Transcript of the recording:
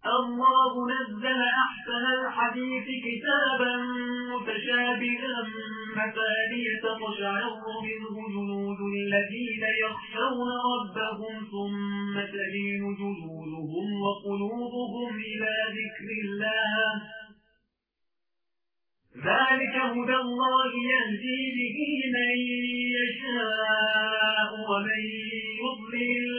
الله نزل أحسن الحديث كتابا متشابها مثانية تقشعر منه جلود الذين يخشون ربهم ثم تلين جلودهم وقلوبهم إلى ذكر الله ذلك هدى الله يهدي به من يشاء ومن يضلل